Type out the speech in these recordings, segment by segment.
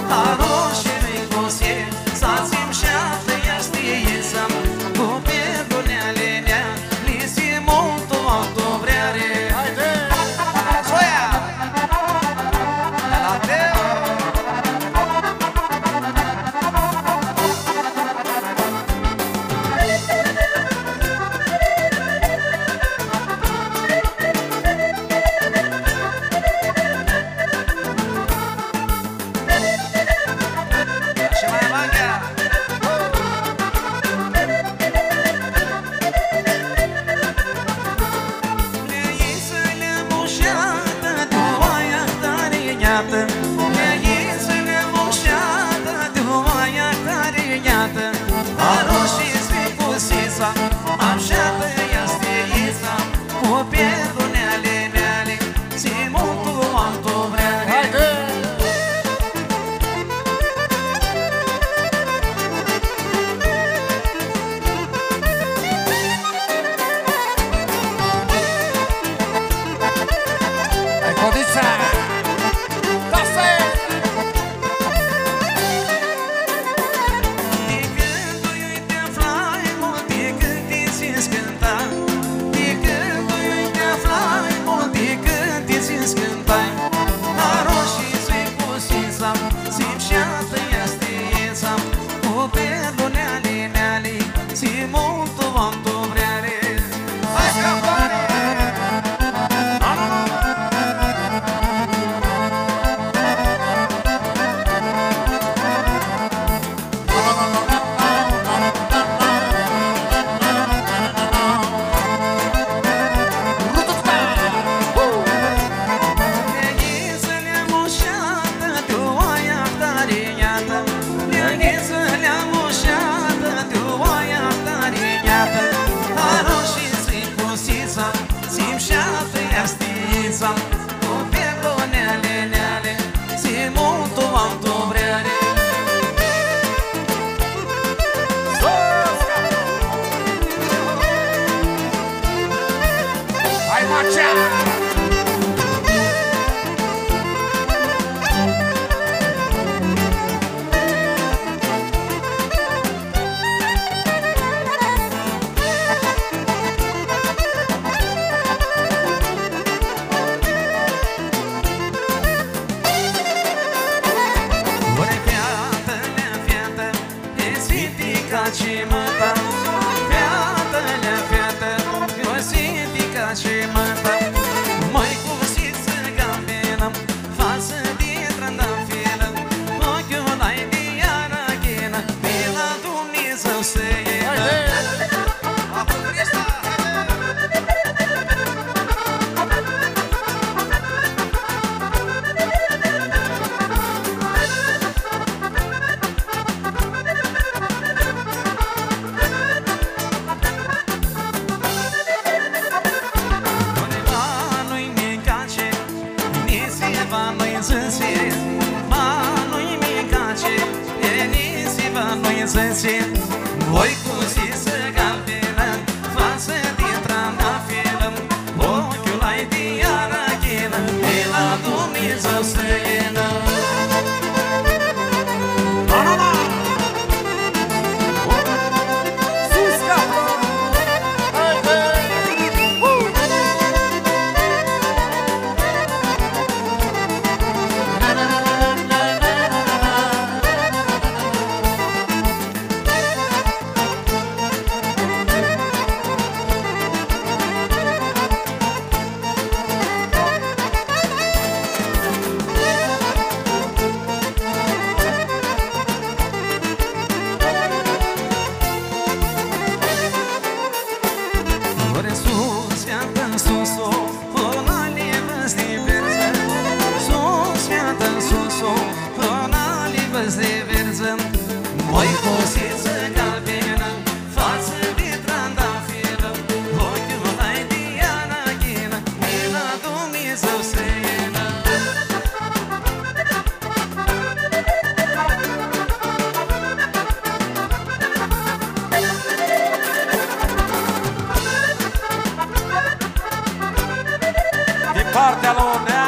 partea lui Neanu și pe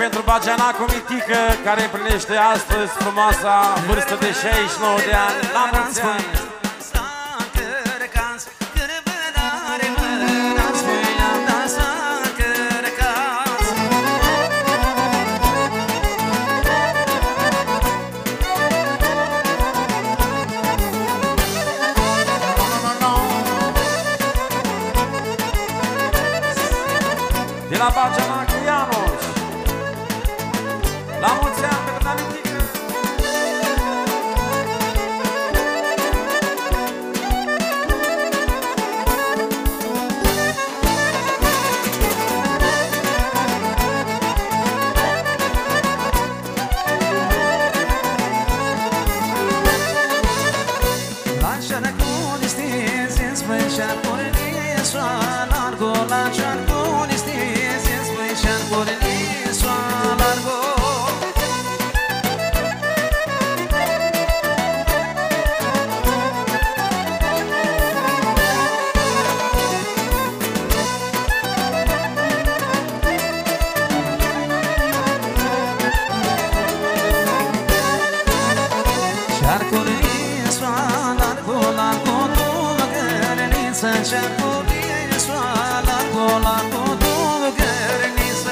pentru Bagianacul Mitică, care împlinește astăzi frumoasa vârstă de 69 de ani. La mulți ani! De la Bagianacul Ianuș, la mulți ani pentru Namitică. La Ciarcu distins, în spășar pornie soa largo, la Ciarcu distins, în spășar pornie soa largo. Ciarcurile soa largo, largo, tu mă gărniță. Ciarcurile soa largo, largo, tu mă gărniță.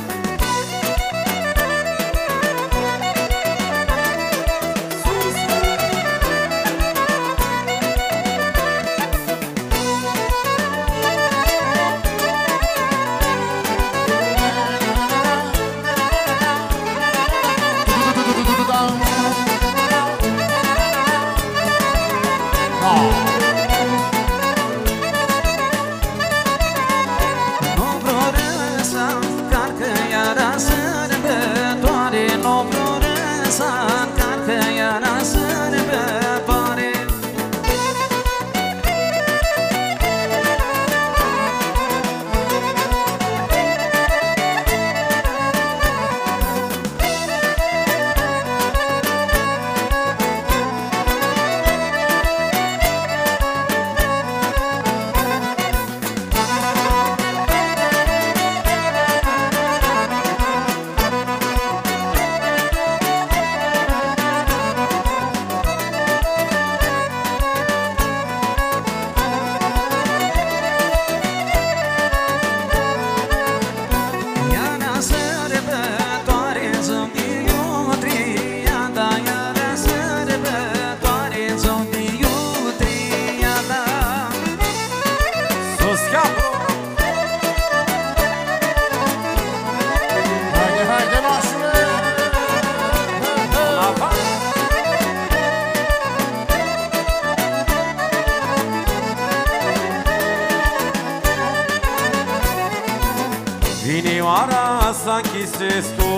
Inimioara s-a închisescu,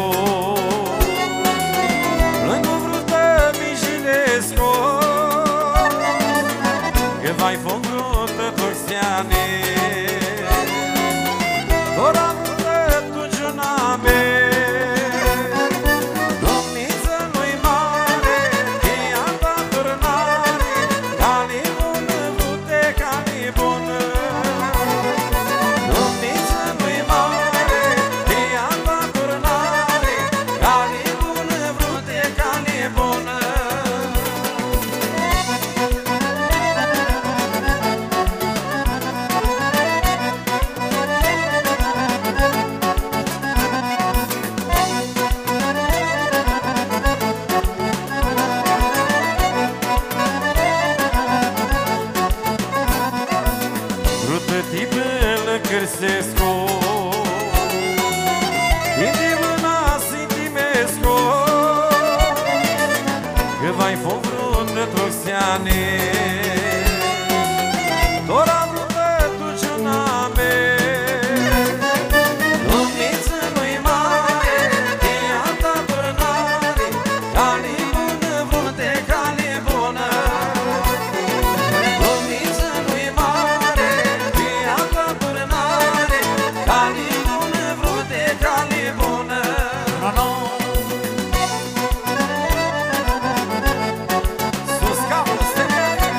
plâng-o vrută Mijilescu, că vai fă vrută Toxiane, Dora vrută Tugiuname. Domniță nu-i mare, ea ta turnare, cali bună, vrute cali bună. Domniță nu-i mare, Cârsescu, din mâna Sintimescu, că vai fă vrută Toxiane, Dora vrută Tugiuname. Domniță nu-i mare, ea ta turnare, cali bună, vrute cali bună. Domniță nu-i mare, ea ta turnare, cali bună, vrute cali bună. Sus capul stăteană.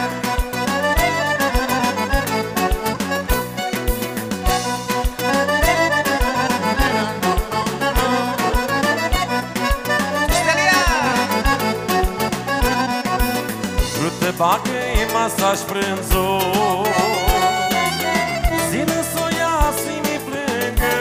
facă-i masaj frânzos, țină s-o ia să-i mi plângă,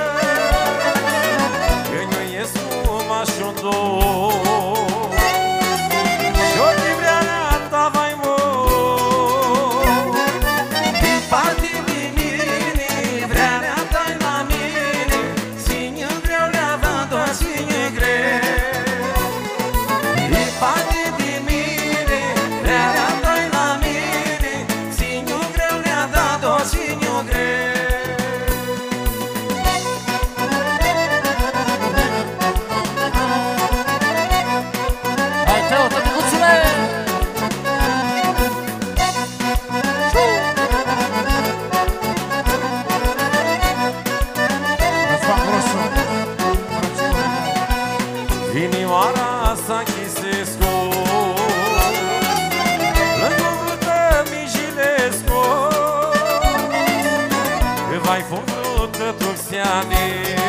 când eu ies cu mașul dos, și-o livrearea ta vai mor. Din parte de mine, vrearea ta-i la mine, ține-o greu le-a dat, ține greu. Din parte de mine, Vrearea ta-i la mine, ține-o greu le-a dat, ține-o greu. Hai, Teo, tăticuțule! Răzvan Grosu! inimioara s-a închise scos, lângă vârtă mijilescu, că vai făcută tuxiane.